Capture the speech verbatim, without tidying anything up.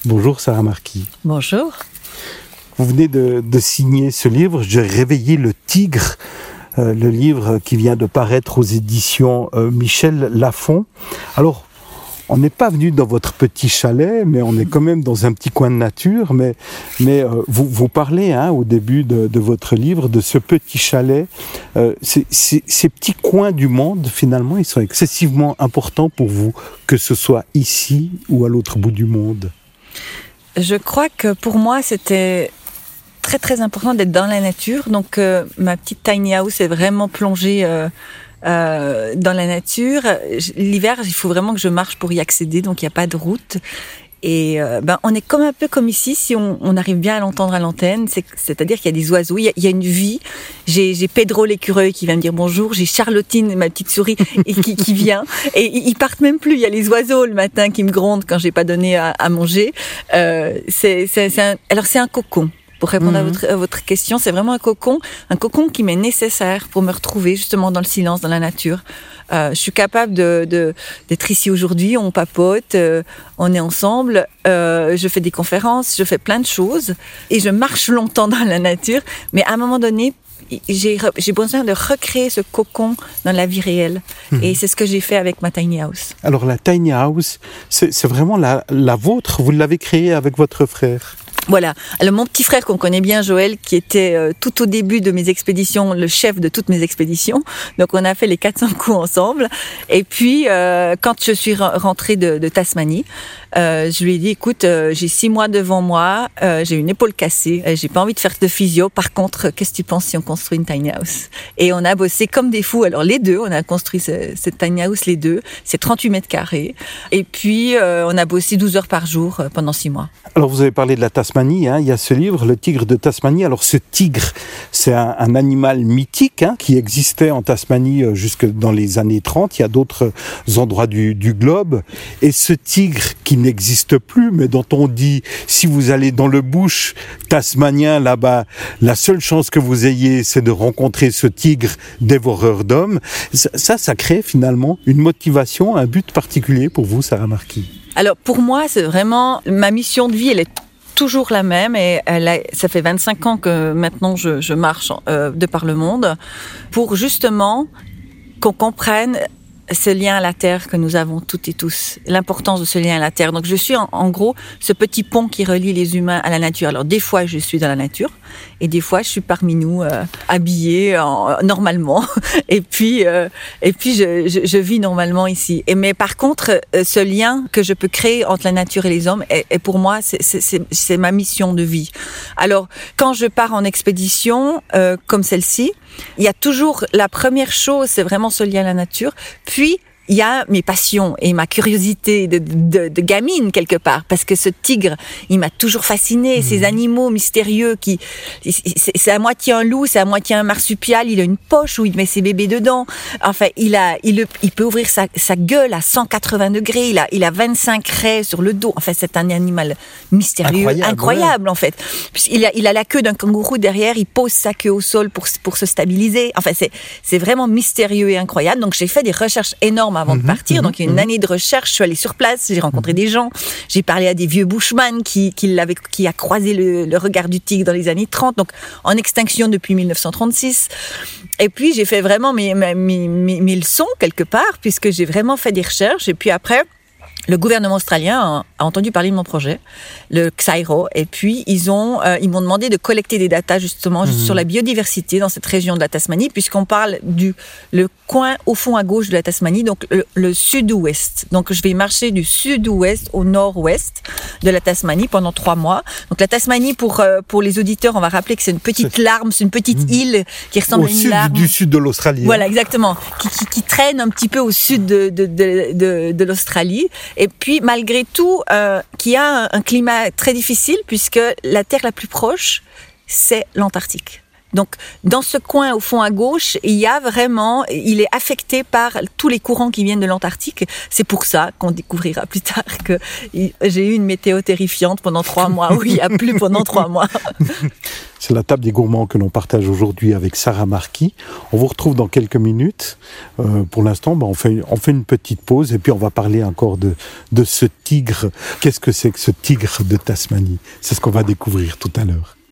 Bonjour Sarah Marquis. Bonjour. Vous venez de, de signer ce livre, J'ai réveillé le tigre, euh, le livre qui vient de paraître aux éditions euh, Michel Lafon. Alors, on n'est pas venu dans votre petit chalet, mais on est quand même dans un petit coin de nature. Mais, mais euh, vous, vous parlez hein, au début de, de votre livre de ce petit chalet. Euh, c'est, c'est, ces petits coins du monde, finalement, ils sont excessivement importants pour vous, que ce soit ici ou à l'autre bout du monde. Je crois que pour moi, c'était très très important d'être dans la nature. Donc, euh, ma petite tiny house est vraiment plongée euh, euh, dans la nature. L'hiver, il faut vraiment que je marche pour y accéder, donc il n'y a pas de route. Et euh, ben, on est comme un peu comme ici, si on, on arrive bien à l'entendre à l'antenne, c'est, c'est-à-dire qu'il y a des oiseaux, il y a, il y a une vie. J'ai, j'ai Pedro l'écureuil qui vient me dire bonjour, j'ai Charlottine, ma petite souris, et qui, qui vient. Et ils partent même plus. Il y a les oiseaux le matin qui me grondent quand j'ai pas donné à, à manger. Euh, c'est, c'est, c'est un, alors c'est un cocon. Pour répondre mmh. à, votre, à votre question, c'est vraiment un cocon, un cocon qui m'est nécessaire pour me retrouver justement dans le silence, dans la nature. Euh, je suis capable de, de, d'être ici aujourd'hui, on papote, euh, on est ensemble, euh, je fais des conférences, je fais plein de choses et je marche longtemps dans la nature, mais à un moment donné, j'ai, j'ai besoin de recréer ce cocon dans la vie réelle. Mmh. Et c'est ce que j'ai fait avec ma tiny house. Alors la tiny house, c'est, c'est vraiment la, la vôtre, vous l'avez créée avec votre frère? Voilà. Alors mon petit frère qu'on connaît bien, Joël, qui était euh, tout au début de mes expéditions, le chef de toutes mes expéditions. Donc on a fait les quatre cents coups ensemble. Et puis euh, quand je suis rentrée de, de Tasmanie, euh, je lui ai dit écoute, euh, j'ai six mois devant moi, euh, j'ai une épaule cassée, euh, j'ai pas envie de faire de physio. Par contre, qu'est-ce que tu penses si on construit une tiny house? Et on a bossé comme des fous. Alors les deux, on a construit ce, cette tiny house les deux. C'est trente-huit mètres carrés. Et puis euh, on a bossé douze heures par jour euh, pendant six mois. Alors vous avez parlé de la Tasmanie, hein, il y a ce livre, Le tigre de Tasmanie. Alors ce tigre, c'est un, un animal mythique hein, qui existait en Tasmanie euh, jusque dans les années trente. Il y a d'autres endroits du, du globe. Et ce tigre qui n'existe plus, mais dont on dit, si vous allez dans le bush tasmanien là-bas, la seule chance que vous ayez, c'est de rencontrer ce tigre dévoreur d'hommes. Ça, ça crée finalement une motivation, un but particulier pour vous, Sarah Marquis. Alors pour moi, c'est vraiment ma mission de vie, elle est toujours la même et elle a, ça fait vingt-cinq ans que maintenant je, je marche euh, de par le monde pour justement qu'on comprenne ce lien à la terre que nous avons toutes et tous, l'importance de ce lien à la terre. Donc je suis en, en gros ce petit pont qui relie les humains à la nature. Alors des fois je suis dans la nature et des fois je suis parmi nous euh, habillée en, normalement et puis euh, et puis je, je, je vis normalement ici. Et mais par contre euh, ce lien que je peux créer entre la nature et les hommes est, est pour moi c'est, c'est, c'est, c'est ma mission de vie. Alors quand je pars en expédition euh, comme celle-ci, il y a toujours la première chose, c'est vraiment ce lien à la nature. Puis il y a mes passions et ma curiosité de, de, de gamine quelque part, parce que ce tigre, il m'a toujours fasciné. Mmh. Ces animaux mystérieux qui, c'est, c'est à moitié un loup, c'est à moitié un marsupial. Il a une poche où il met ses bébés dedans. Enfin, il a, il, il peut ouvrir sa, sa gueule à cent quatre-vingts degrés. Il a, il a vingt-cinq raies sur le dos. Enfin, c'est un animal mystérieux, incroyable, incroyable ouais. en fait. Il a, il a la queue d'un kangourou derrière. Il pose sa queue au sol pour, pour se stabiliser. Enfin, c'est, c'est vraiment mystérieux et incroyable. Donc, j'ai fait des recherches énormes avant mmh, de partir. Mmh, donc, il y a une mmh. année de recherche. Je suis allée sur place, j'ai rencontré mmh. des gens. J'ai parlé à des vieux bushman qui, qui, l'avaient, qui a croisé le, le regard du tigre dans les années trente. Donc, en extinction depuis dix-neuf cent trente-six. Et puis, j'ai fait vraiment mes, mes, mes, mes leçons quelque part, puisque j'ai vraiment fait des recherches. Et puis après, le gouvernement australien a entendu parler de mon projet, le C S I R O, et puis ils ont, euh, ils m'ont demandé de collecter des datas justement mmh. sur la biodiversité dans cette région de la Tasmanie, puisqu'on parle du le coin au fond à gauche de la Tasmanie, donc le, le sud-ouest. Donc je vais marcher du sud-ouest au nord-ouest de la Tasmanie pendant trois mois. Donc la Tasmanie, pour euh, pour les auditeurs, on va rappeler que c'est une petite c'est... larme, c'est une petite mmh. île qui ressemble au à une sud, larme. Du sud de l'Australie. Voilà, exactement, qui, qui, qui traîne un petit peu au sud de de de, de, de l'Australie. Et puis, malgré tout, euh, qui a un, un climat très difficile, puisque la terre la plus proche, c'est l'Antarctique. Donc, dans ce coin au fond à gauche, il y a vraiment, il est affecté par tous les courants qui viennent de l'Antarctique. C'est pour ça qu'on découvrira plus tard que j'ai eu une météo terrifiante pendant trois mois, où il n'y a plus pendant trois mois. C'est la table des gourmands que l'on partage aujourd'hui avec Sarah Marquis. On vous retrouve dans quelques minutes. Euh, pour l'instant, ben, on fait, on fait une petite pause et puis on va parler encore de, de ce tigre. Qu'est-ce que c'est que ce tigre de Tasmanie ? C'est ce qu'on va découvrir tout à l'heure.